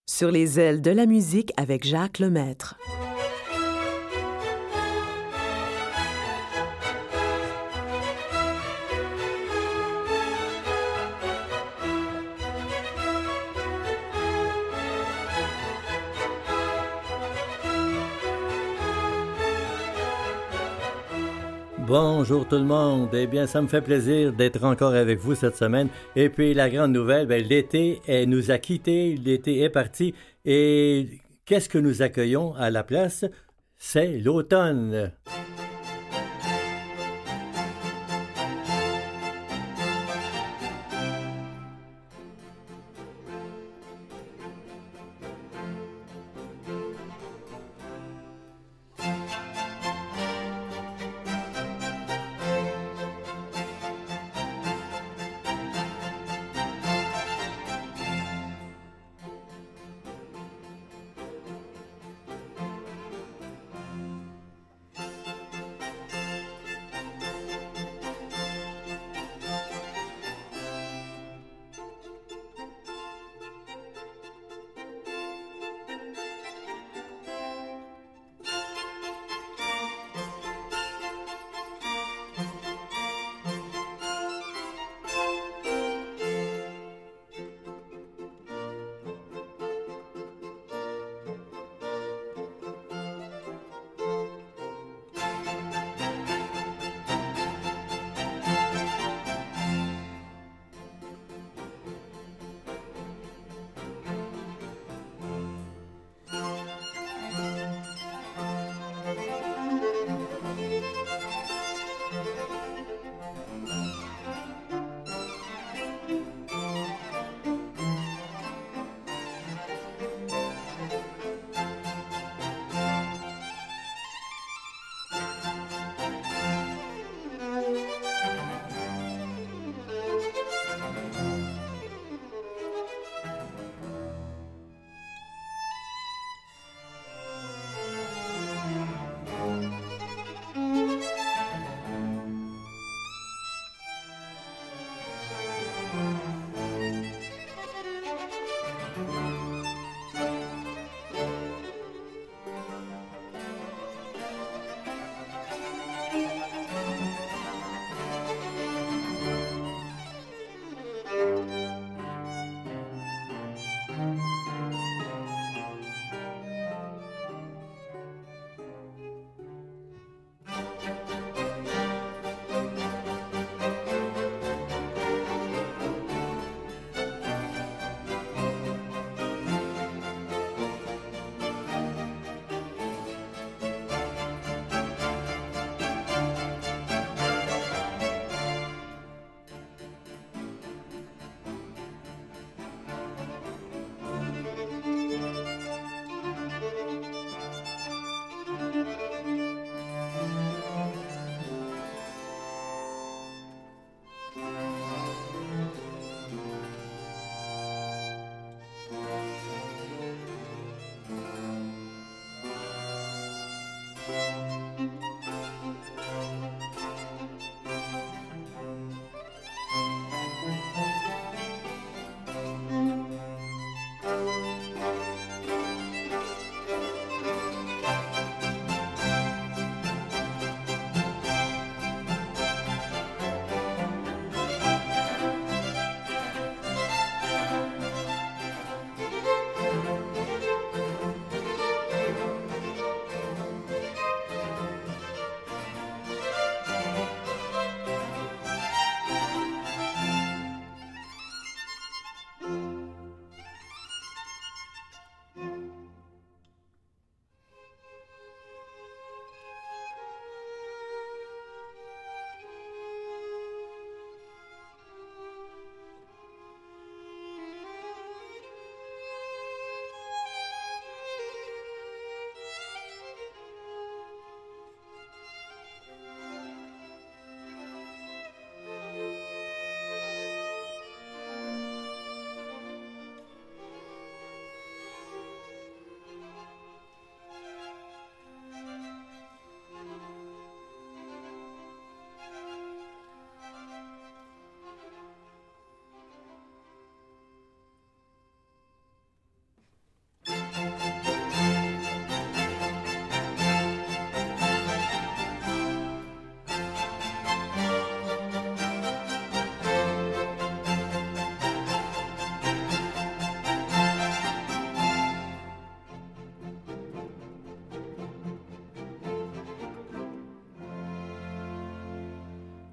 Sur les ailes de la musique avec Jacques Lemaître. Bonjour tout le monde. Eh bien, ça me fait plaisir d'être encore avec vous cette semaine. Et puis, la grande nouvelle, l'été nous a quittés, l'été est parti. Et qu'est-ce que nous accueillons à la place? C'est l'automne.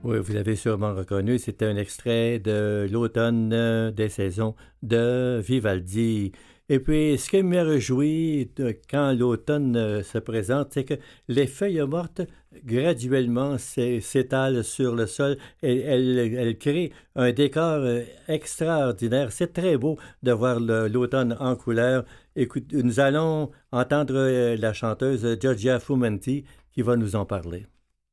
Oui, vous l'avez sûrement reconnu, c'était un extrait de l'automne des saisons de Vivaldi. Et puis, ce qui me réjouit quand l'automne se présente, c'est que les feuilles mortes, graduellement, s'étalent sur le sol et elles créent un décor extraordinaire. C'est très beau de voir l'automne en couleur. Écoute, nous allons entendre la chanteuse Giorgia Fumenti qui va nous en parler.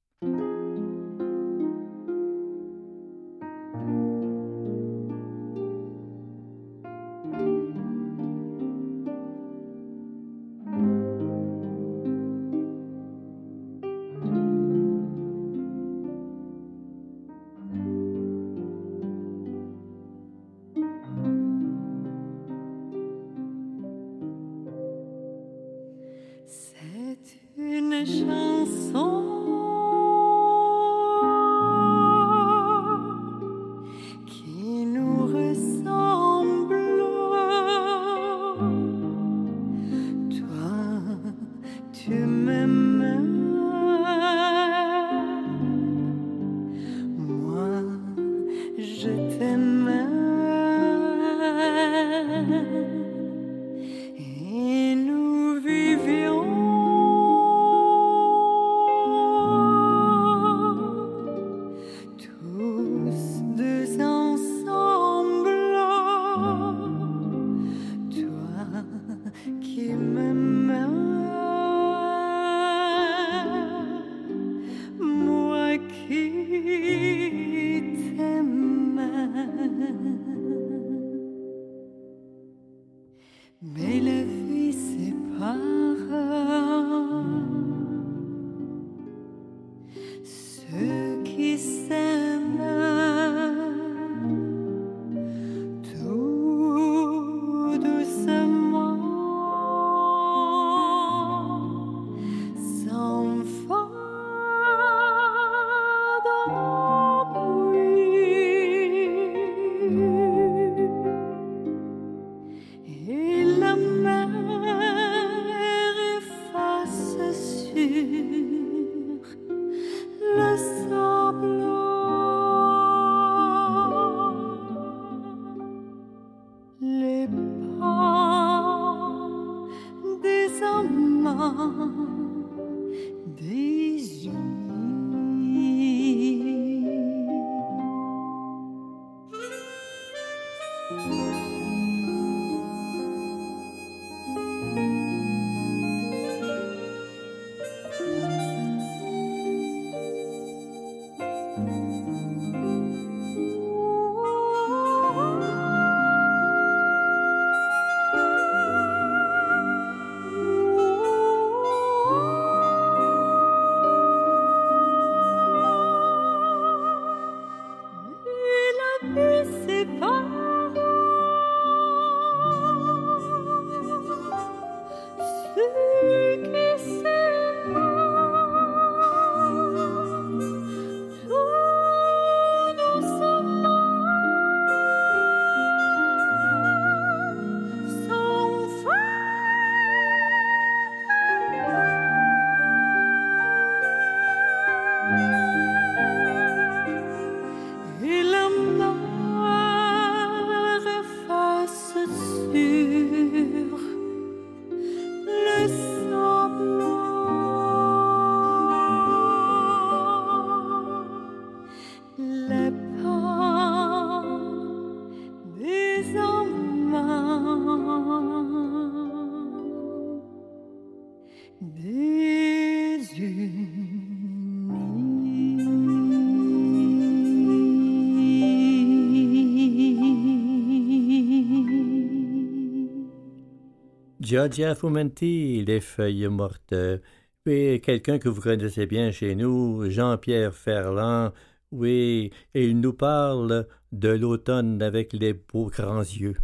Giorgia Fumenti, les feuilles mortes. Oui, quelqu'un que vous connaissez bien chez nous, Jean-Pierre Ferland, oui, et il nous parle de l'automne avec les beaux grands yeux.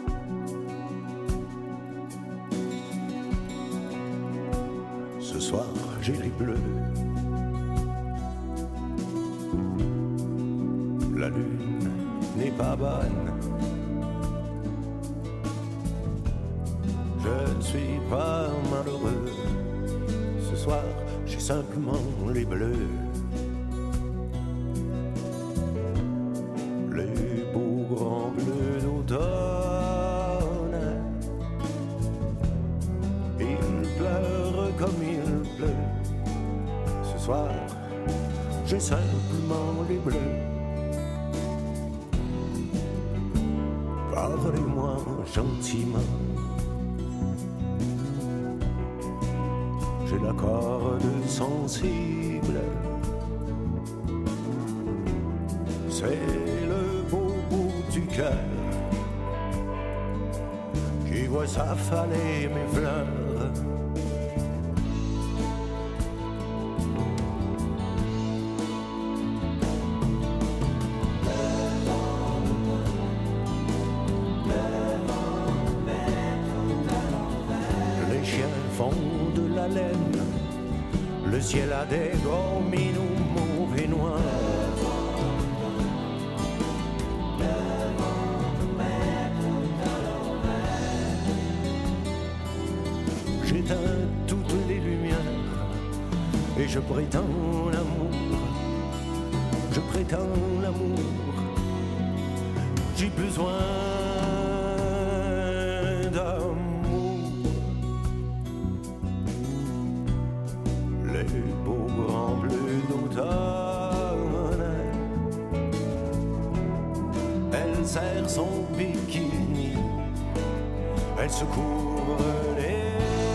Ce soir, j'ai les bleus. La lune n'est pas bonne. Je ne suis pas malheureux. Ce soir, j'ai simplement les bleus. Les beaux grands bleus d'automne. Il pleure comme il pleut. Ce soir, j'ai simplement les bleus. Parlez-moi gentiment. J'ai la corde sensible. C'est le beau bout du cœur qui voit s'affaler mes fleurs. Les chiens font de la laine. Le ciel a des gros minous mauves et noirs. J'éteins toutes les lumières et je prétends l'amour. Je prétends l'amour. J'ai besoin d'amour. Les beaux grands bleus d'automne. Elle serre son bikini. Elle se couvre les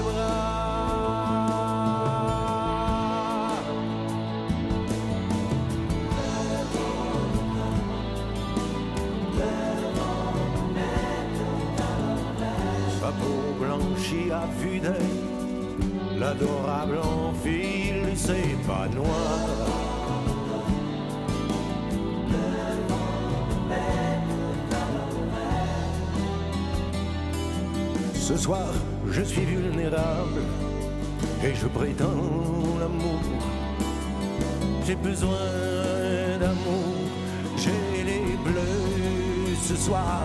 blanchie à vue d'œil, l'adorable enfile ses pas noirs. Ce soir, je suis vulnérable et je prétends l'amour. J'ai besoin d'amour, j'ai les bleus ce soir.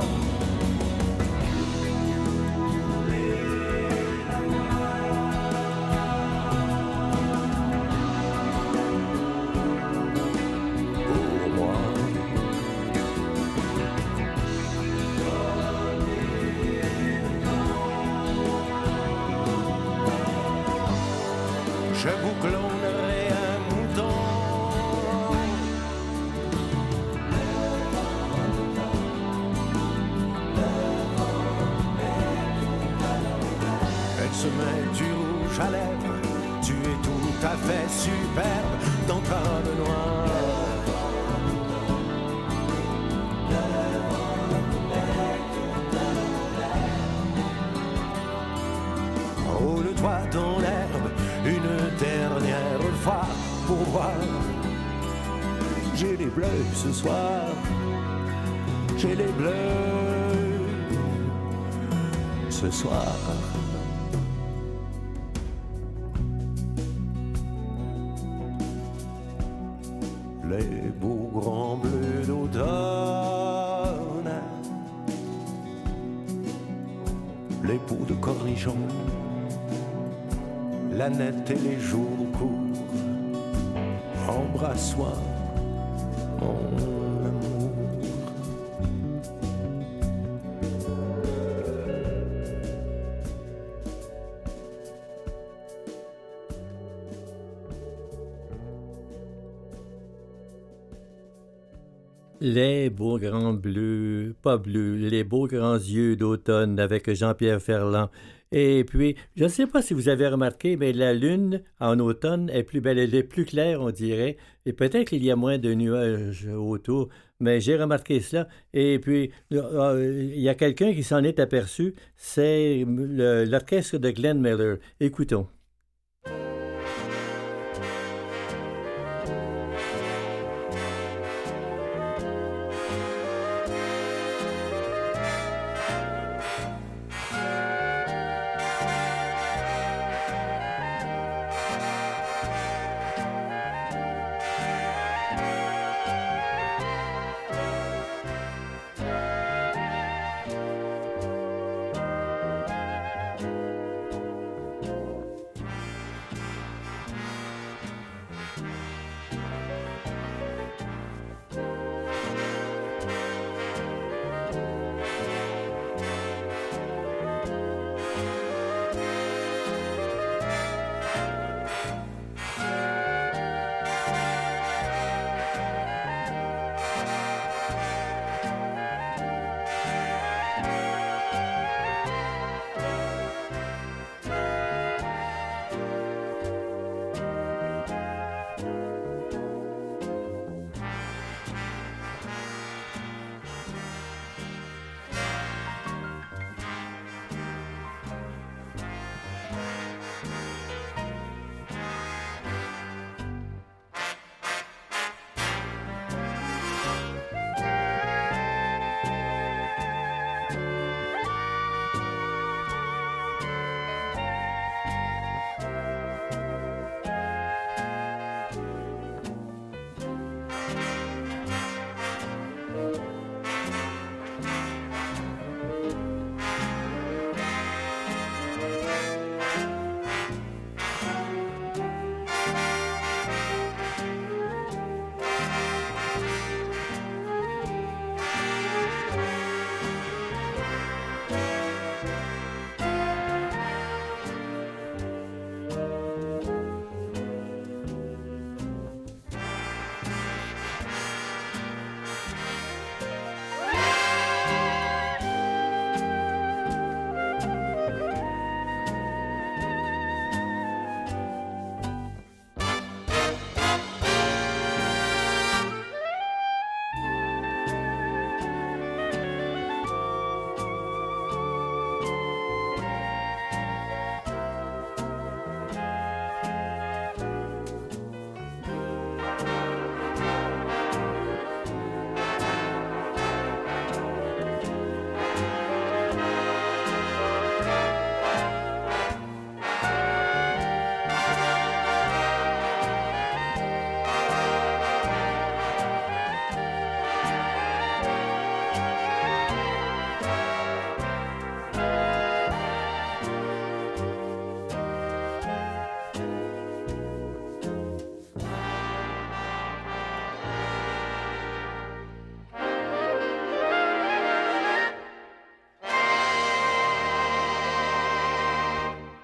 Je vous clonerai un mouton. Elle se met du rouge à lèvres. Tu es tout à fait superbe dans ta robe noire. Roule-toi dans l'herbe une dernière fois pour voir. J'ai les bleus ce soir. J'ai les bleus ce soir. Les beaux grands bleus d'automne. Les peaux de cornichons. La nette et les jours courts. Embrasse-moi, mon amour. Les beaux grands bleus, pas bleus, les beaux grands yeux d'automne avec Jean-Pierre Ferland. Et puis, je ne sais pas si vous avez remarqué, mais la lune en automne est plus belle, elle est plus claire, on dirait, et peut-être qu'il y a moins de nuages autour, mais j'ai remarqué cela. Et puis, il y a quelqu'un qui s'en est aperçu, c'est l'orchestre de Glenn Miller. Écoutons.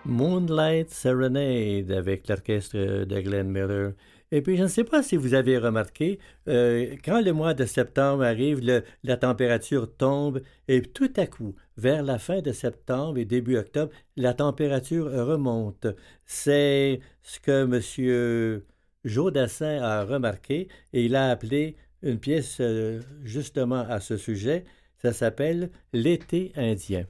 Moonlight Serenade avec l'orchestre de Glenn Miller. Et puis, je ne sais pas si vous avez remarqué, quand le mois de septembre arrive, la température tombe et tout à coup, vers la fin de septembre et début octobre, la température remonte. C'est ce que M. Jodassin a remarqué et il a appelé une pièce justement à ce sujet. Ça s'appelle L'été indien.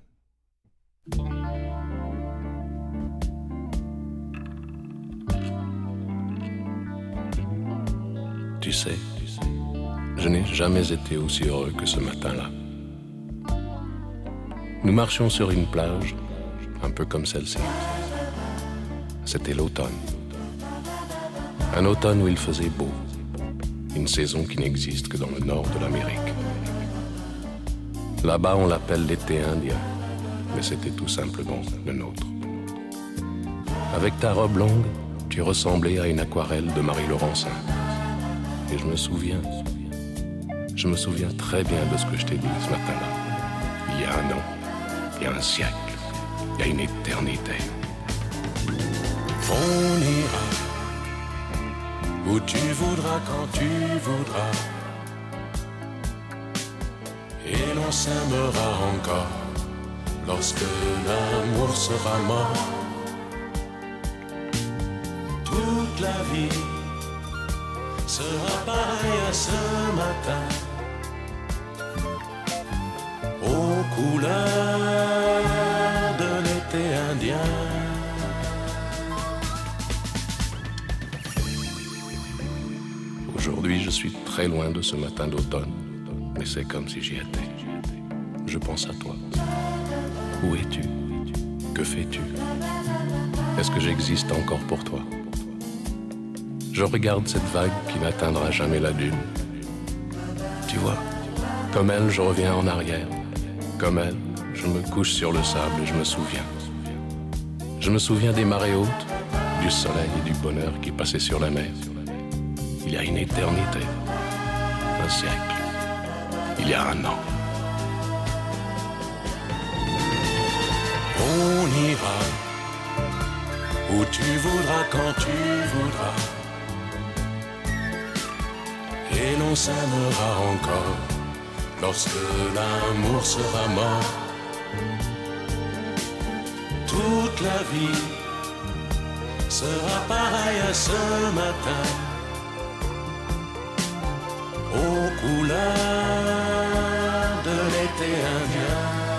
Tu sais, je n'ai jamais été aussi heureux que ce matin-là. Nous marchions sur une plage, un peu comme celle-ci. C'était l'automne. Un automne où il faisait beau. Une saison qui n'existe que dans le nord de l'Amérique. Là-bas, on l'appelle l'été indien, mais c'était tout simplement le nôtre. Avec ta robe longue, tu ressemblais à une aquarelle de Marie Laurencin. Et je me souviens très bien de ce que je t'ai dit ce matin-là. Il y a un an, il y a un siècle, il y a une éternité. On ira où tu voudras, quand tu voudras, et l'on s'aimera encore lorsque l'amour sera mort. Toute la vie sera pareil à ce matin, aux couleurs de l'été indien. Aujourd'hui, je suis très loin de ce matin d'automne, mais c'est comme si j'y étais. Je pense à toi. Où es-tu? Que fais-tu? Est-ce que j'existe encore pour toi? Je regarde cette vague qui n'atteindra jamais la dune. Tu vois, comme elle, je reviens en arrière. Comme elle, je me couche sur le sable et je me souviens. Je me souviens des marées hautes, du soleil et du bonheur qui passaient sur la mer. Il y a une éternité, un siècle, il y a un an. On ira où tu voudras, quand tu voudras, et l'on s'aimera encore lorsque l'amour sera mort. Toute la vie sera pareille à ce matin, aux couleurs de l'été indien.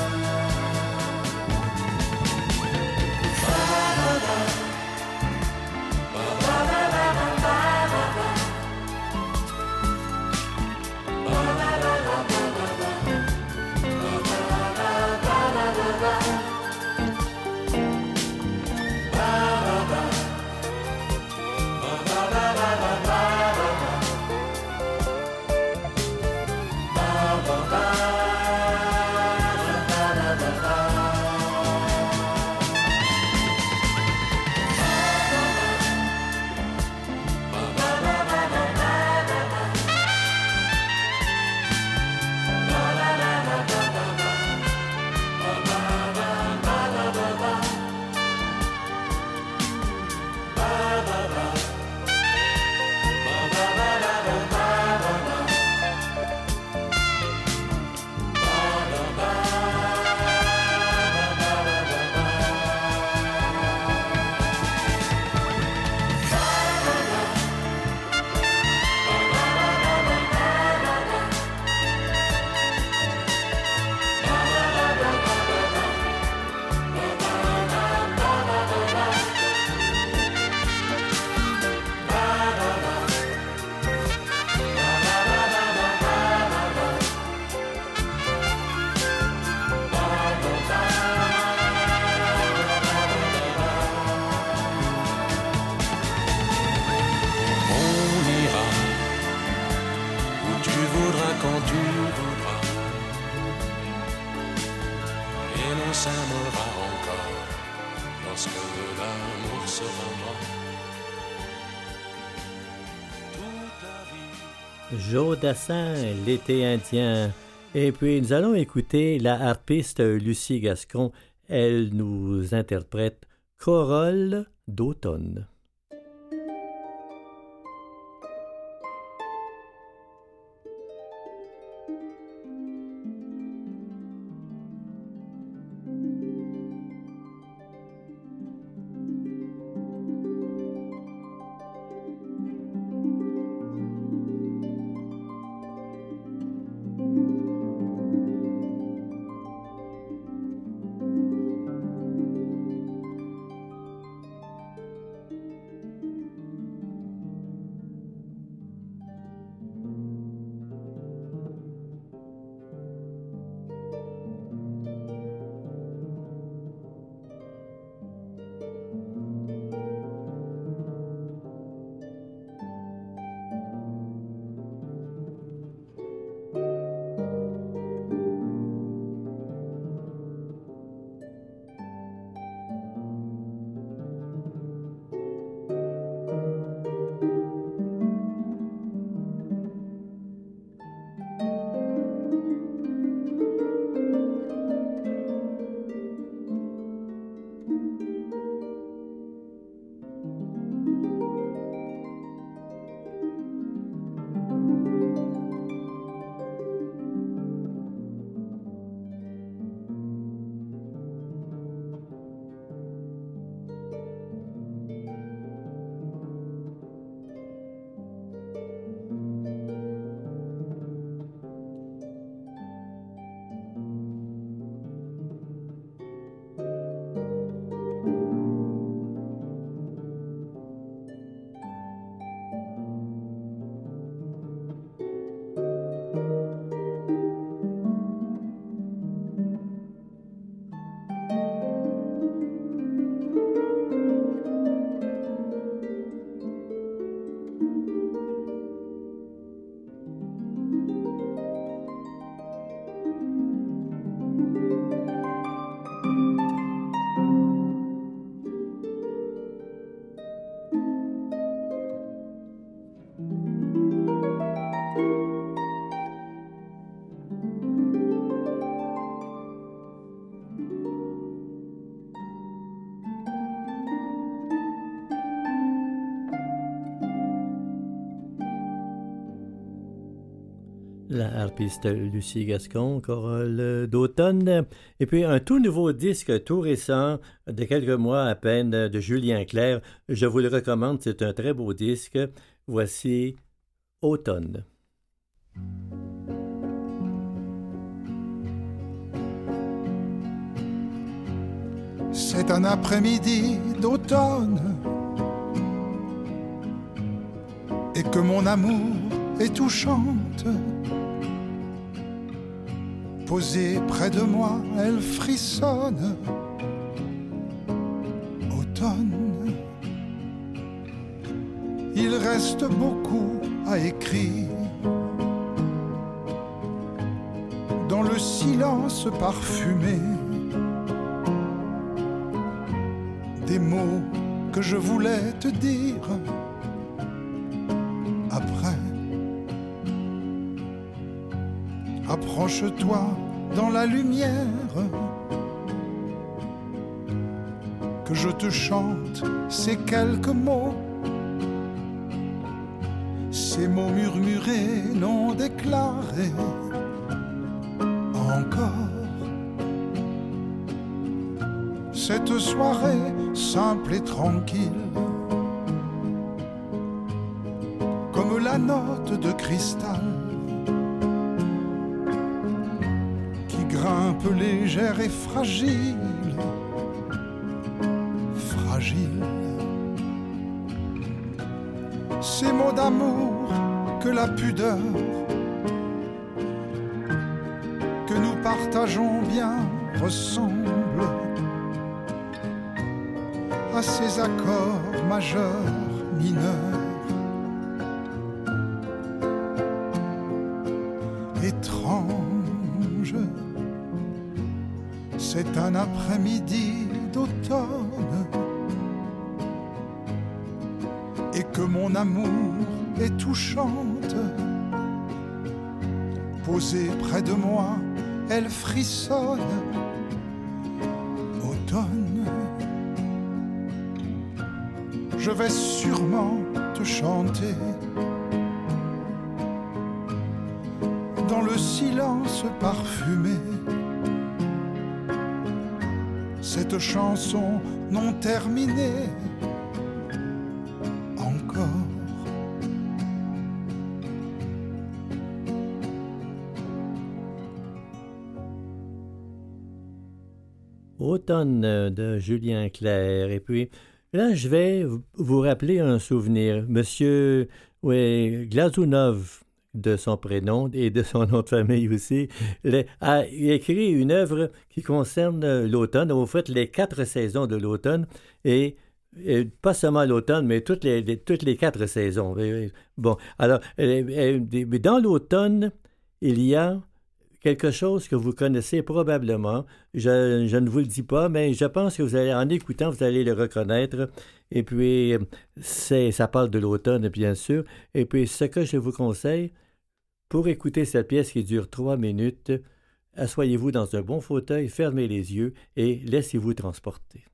Jodassin, l'été indien. Et puis, nous allons écouter la harpiste Lucie Gascon. Elle nous interprète Corolle d'automne. La harpiste Lucie Gascon, Corolle d'automne. Et puis un tout nouveau disque tout récent, de quelques mois à peine, de Julien Clerc. Je vous le recommande, c'est un très beau disque. Voici Automne. C'est un après-midi d'automne et que mon amour est touchante. Posée près de moi, elle frissonne. Automne, il reste beaucoup à écrire. Dans le silence parfumé, des mots que je voulais te dire après. Approche-toi dans la lumière, que je te chante ces quelques mots, ces mots murmurés, non déclarés encore. Cette soirée simple et tranquille, comme la note de cristal un peu légère et fragile, fragile. Ces mots d'amour que la pudeur que nous partageons bien ressemble à ces accords majeurs, mineurs, étranges. C'est un après-midi d'automne et que mon amour est touchante. Posée près de moi, elle frissonne. Automne, je vais sûrement te chanter dans le silence parfumé cette chanson non terminée encore. Automne de Julien Clerc. Et puis, là, je vais vous rappeler un souvenir. Monsieur Glazunov, de son prénom et de son nom de famille aussi, a écrit une œuvre qui concerne l'automne, au fait, les 4 saisons de l'automne, et pas seulement l'automne, mais toutes les 4 saisons. Bon, alors, dans l'automne, il y a quelque chose que vous connaissez probablement. Je ne vous le dis pas, mais je pense que vous allez, en écoutant, vous allez le reconnaître. Et puis, ça parle de l'automne, bien sûr. Et puis, ce que je vous conseille, pour écouter cette pièce qui dure 3 minutes, asseyez-vous dans un bon fauteuil, fermez les yeux et laissez-vous transporter.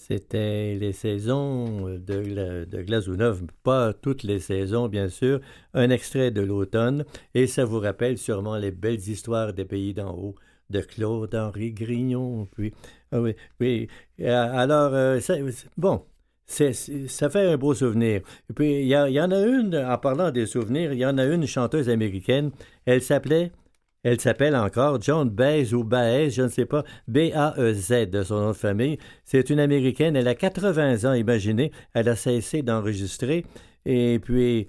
C'était les saisons de Glazunov, pas toutes les saisons, bien sûr. Un extrait de l'automne, et ça vous rappelle sûrement les belles histoires des pays d'en haut de Claude-Henri Grignon. Puis, ah oui, oui. Alors, bon, ça fait un beau souvenir. Et puis, il y en a une, en parlant des souvenirs, il y en a une chanteuse américaine, elle s'appelle encore Joan Baez ou Baez, je ne sais pas, B-A-E-Z de son nom de famille. C'est une Américaine, elle a 80 ans, imaginez, elle a cessé d'enregistrer. Et puis,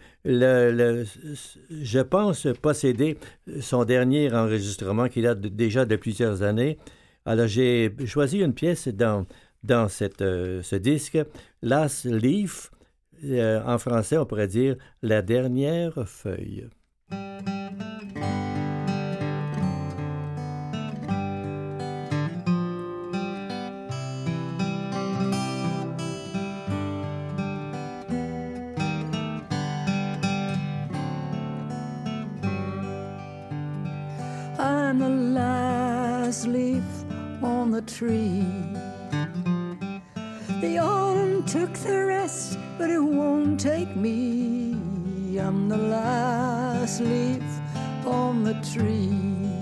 je pense posséder son dernier enregistrement qu'il a déjà de plusieurs années. Alors, j'ai choisi une pièce dans ce disque, Last Leaf, en français, on pourrait dire La dernière feuille. I'm the last leaf on the tree. The autumn took the rest, but it won't take me. I'm the last leaf on the tree.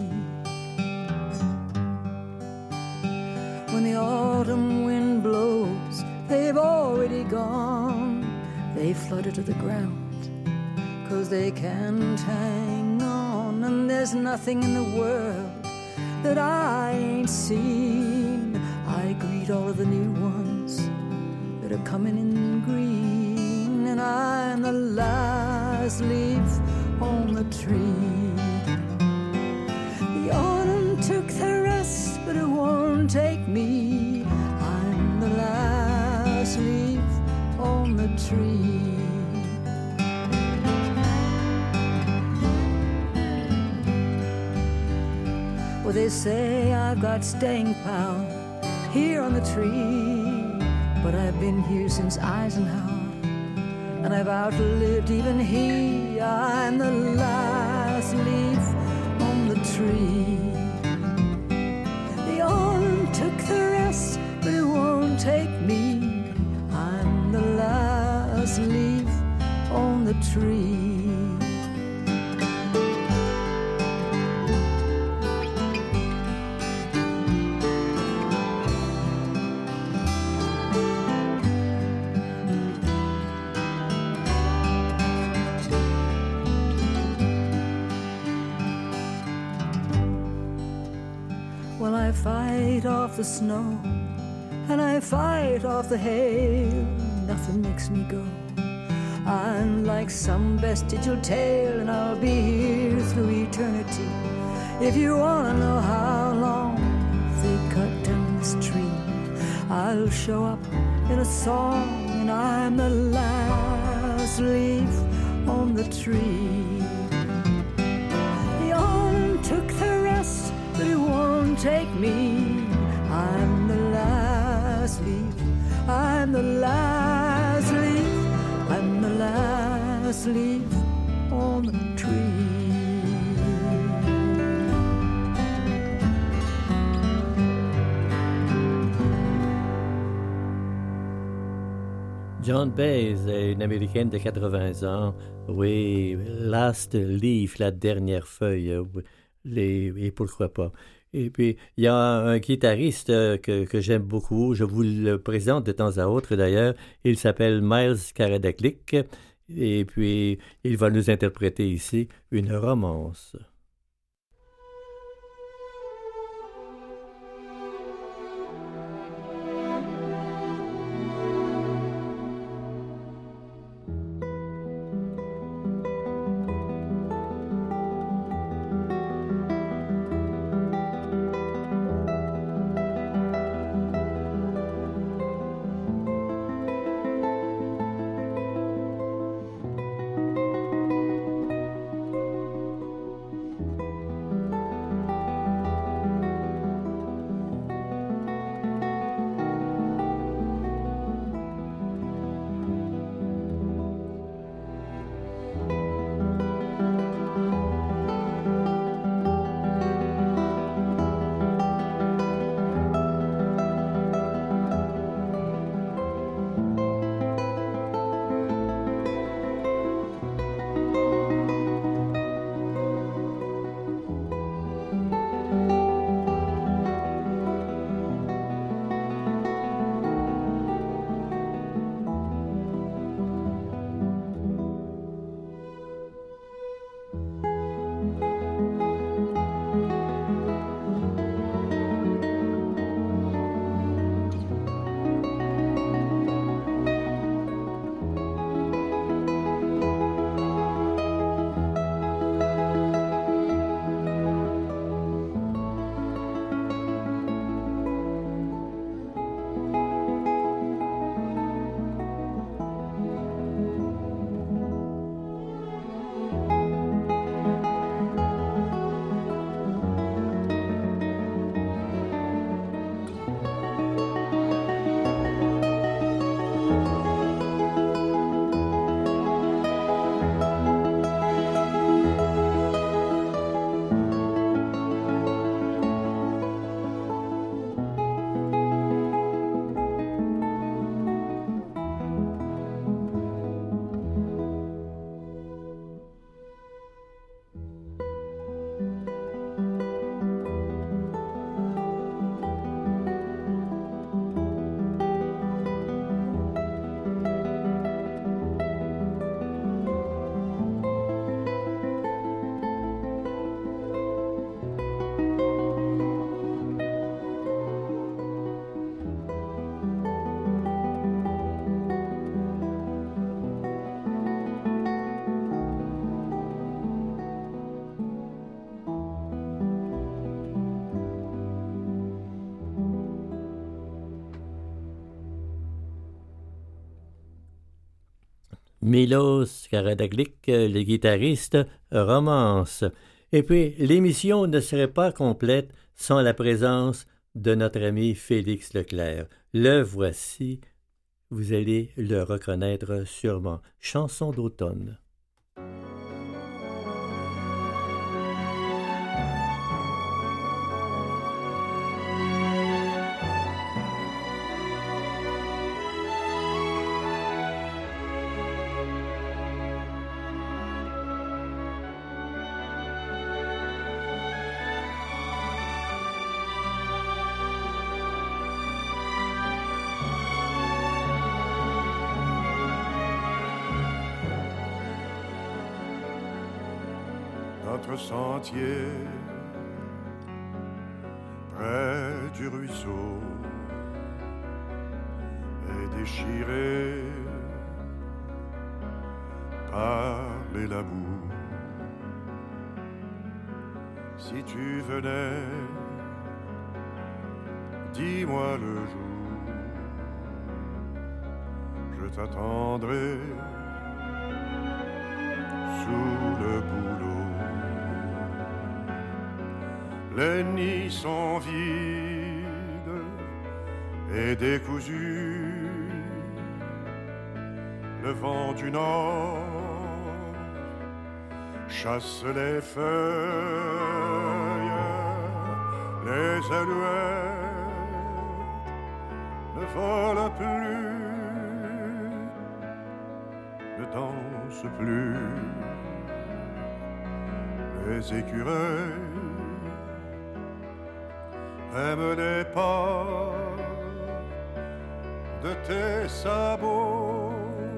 When the autumn wind blows, they've already gone. They flutter to the ground, 'cause they can't hang on. And there's nothing in the world that I ain't seen. I greet all of the new ones that are coming in green. And I'm the last leaf on the tree. The autumn took the rest, but it won't take me. I'm the last leaf on the tree. Well, they say I've got staying power here on the tree, but I've been here since Eisenhower, and I've outlived even he. I'm the last leaf on the tree. The autumn took the rest, but it won't take me. I'm the last leaf on the tree. Well, I fight off the snow, and I fight off the hail. Nothing makes me go. I'm like some vestigial tale, and I'll be here through eternity. If you wanna know how long they cut down this tree, I'll show up in a song, and I'm the last leaf on the tree. The autumn took the rest, but it won't take me. I'm the last leaf, I'm the last leaf, I'm the last leaf on the tree. Joan Baez est une Américaine de 80 ans. Oui, Last Leaf, la dernière feuille. Et pourquoi pas. Et puis, il y a un guitariste que j'aime beaucoup. Je vous le présente de temps à autre, d'ailleurs. Il s'appelle Miles Karadaklik. Et puis, il va nous interpréter ici une romance. Milos Karadzic, le guitariste, Romance. Et puis, l'émission ne serait pas complète sans la présence de notre ami Félix Leclerc. Le voici, vous allez le reconnaître sûrement. Chanson d'automne. Notre sentier près du ruisseau est déchiré par les labours. Si tu venais, dis-moi le jour, je t'attendrai sous le bouleau. Les nids sont vides et décousus. Le vent du nord chasse les feuilles, les alouettes ne volent plus, ne dansent plus. Les écureuils aime les pas de tes sabots,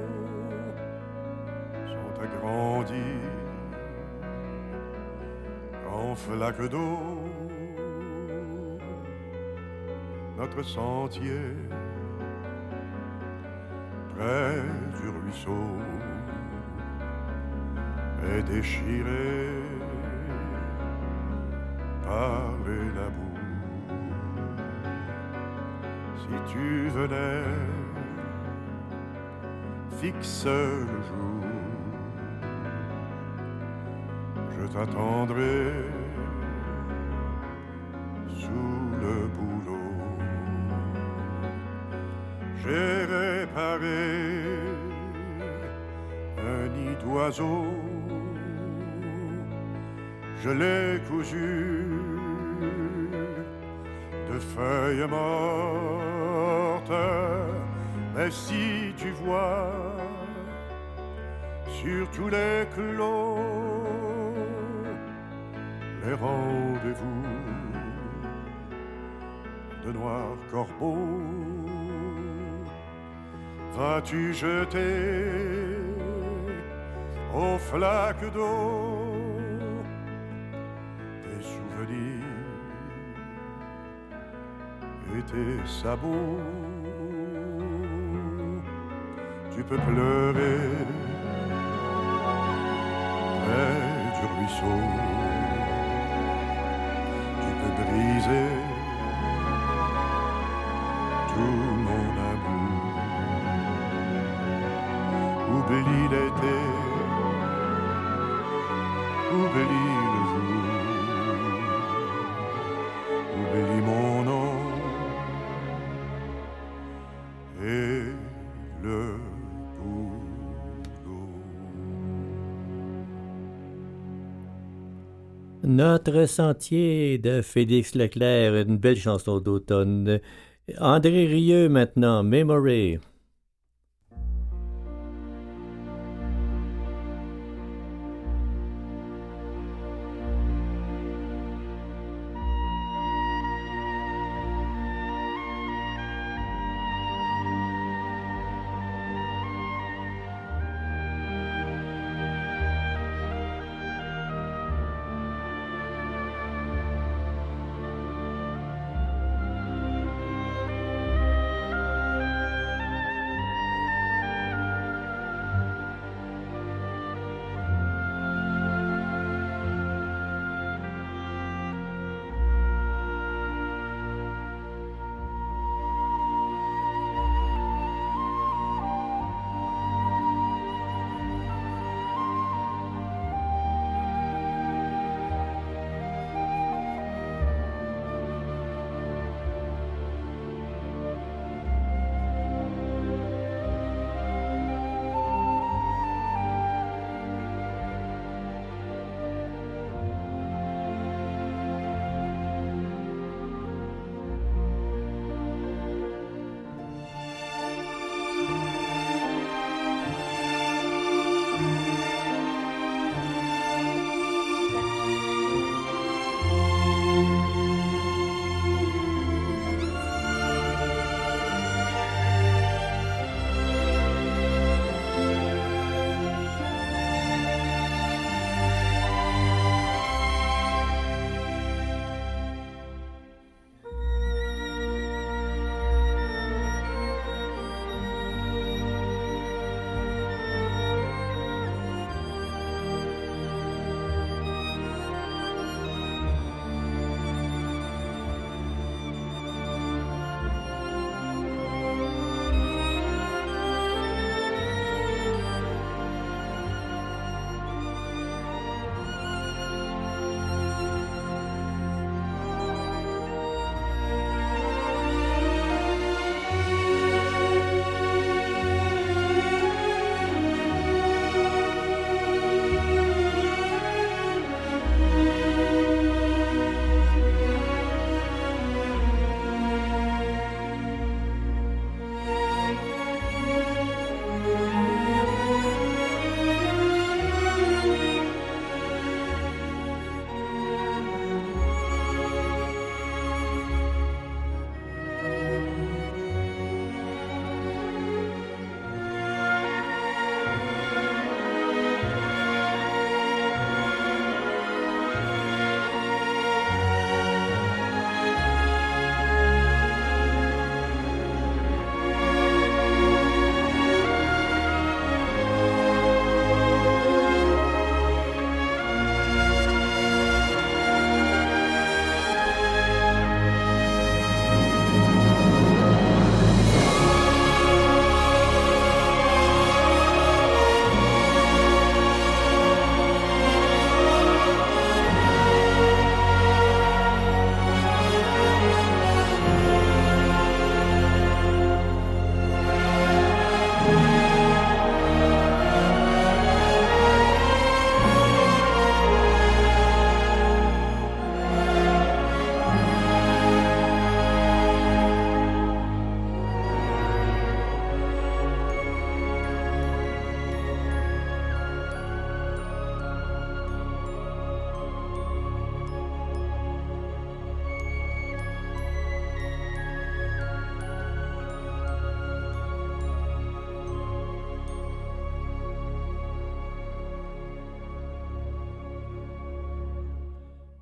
sont agrandis en flaques d'eau. Notre sentier près du ruisseau est déchiré par les labours. Si tu venais, fixe le jour, je t'attendrai sous le bouleau. J'ai réparé un nid d'oiseau, je l'ai cousu de feuilles mortes. Mais si tu vois sur tous les clos les rendez-vous de noirs corbeaux, vas-tu jeter aux flaques d'eau tes souvenirs et tes sabots? Tu peux pleurer près du ruisseau, tu peux briser tout mon amour. Oublie l'été, oublie le jour, oublie mon nom et le boulot. Notre sentier de Félix Leclerc, une belle chanson d'automne. André Rieu maintenant, Memory.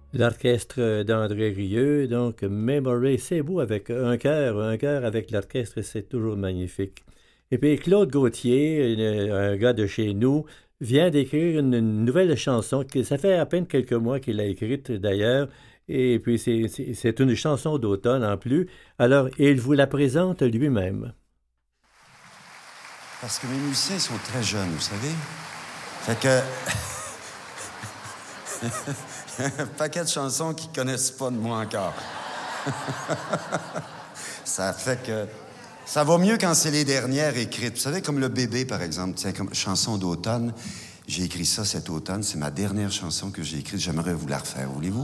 l'orchestre d'André Rieu, donc Memory, c'est beau avec un chœur avec l'orchestre, c'est toujours magnifique. Et puis Claude Gauthier, un gars de chez nous, vient d'écrire une nouvelle chanson, ça fait à peine quelques mois qu'il a écrite d'ailleurs, et puis c'est une chanson d'automne en plus, alors il vous la présente lui-même. Parce que mes musiciens sont très jeunes, vous savez. Fait que... un paquet de chansons qu'ils connaissent pas de moi encore. Ça fait que... Ça va mieux quand c'est les dernières écrites. Vous savez, comme Le Bébé, par exemple, tiens, comme chanson d'automne. J'ai écrit ça cet automne. C'est ma dernière chanson que j'ai écrite. J'aimerais vous la refaire. Voulez-vous?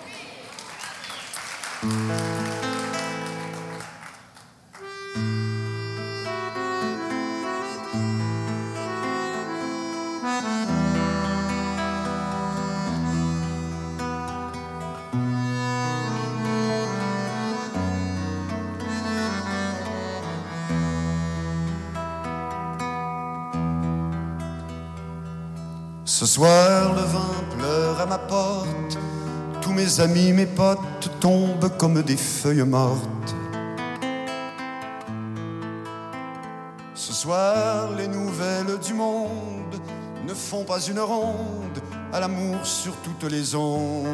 Ce soir, le vent pleure à ma porte. Tous mes amis, mes potes tombent comme des feuilles mortes. Ce soir, les nouvelles du monde ne font pas une ronde à l'amour sur toutes les ondes.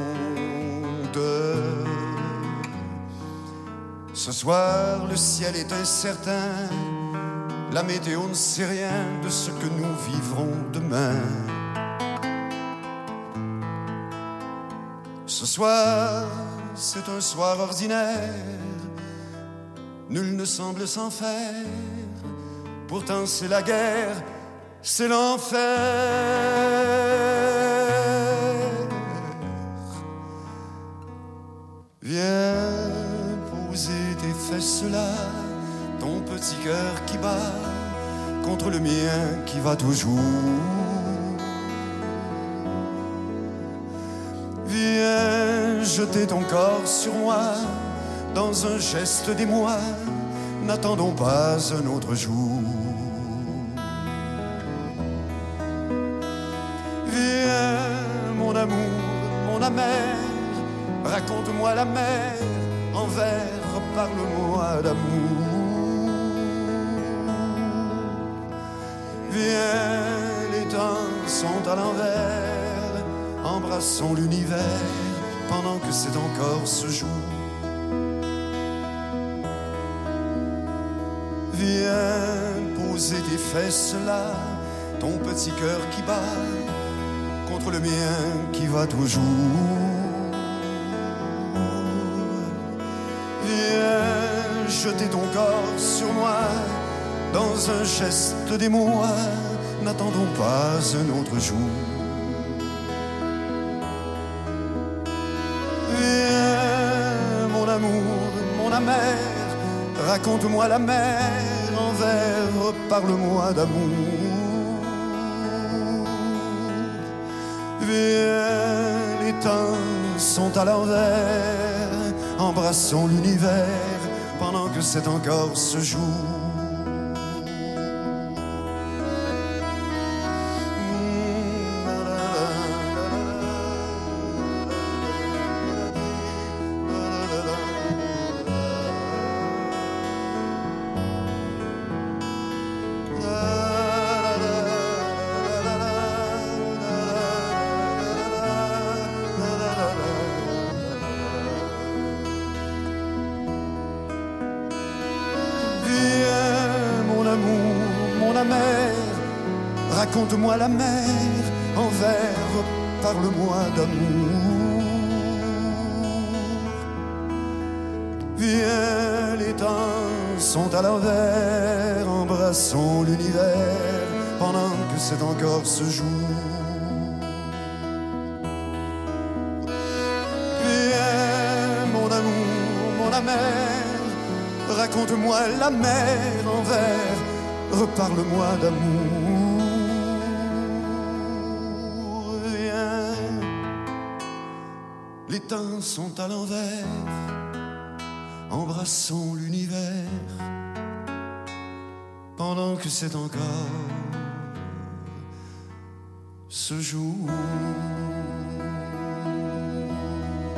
Ce soir, le ciel est incertain. La météo ne sait rien de ce que nous vivrons demain. Ce soir, c'est un soir ordinaire. Nul ne semble s'en faire. Pourtant c'est la guerre, c'est l'enfer. Viens poser tes fesses là, ton petit cœur qui bat contre le mien qui va toujours. Viens jeter ton corps sur moi dans un geste d'émoi. N'attendons pas un autre jour. Viens, mon amour, mon amère, raconte-moi la mer en vers, parle-moi d'amour. Viens, les temps sont à l'envers, embrassons l'univers pendant que c'est encore ce jour. Viens poser tes fesses là, ton petit cœur qui bat contre le mien qui va toujours. Viens jeter ton corps sur moi dans un geste d'émoi. N'attendons pas un autre jour. Viens, mon amour, mon amère, raconte-moi la mer en vers, parle-moi d'amour. Viens, les temps sont à l'envers, embrassons l'univers pendant que c'est encore ce jour. Raconte-moi la mer en vers, parle-moi d'amour. Viens, les temps sont à l'envers, embrassons l'univers pendant que c'est encore ce jour. Viens, mon amour, mon amère, raconte-moi la mer en vers, reparle-moi d'amour. Les temps sont à l'envers, embrassons l'univers pendant que c'est encore ce jour.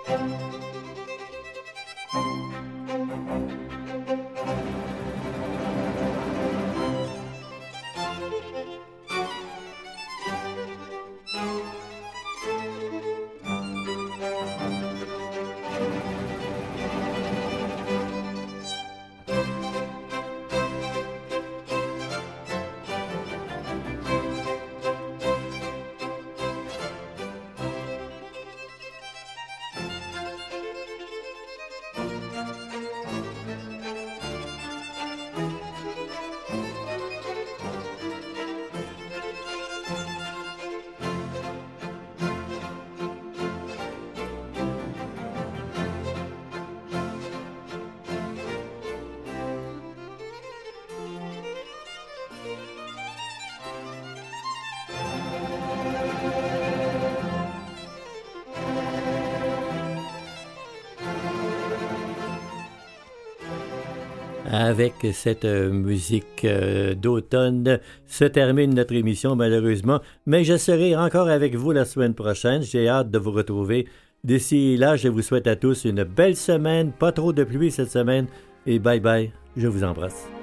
Avec cette musique d'automne, se termine notre émission malheureusement, mais je serai encore avec vous la semaine prochaine. J'ai hâte de vous retrouver. D'ici là, je vous souhaite à tous une belle semaine, pas trop de pluie cette semaine, et bye bye, je vous embrasse.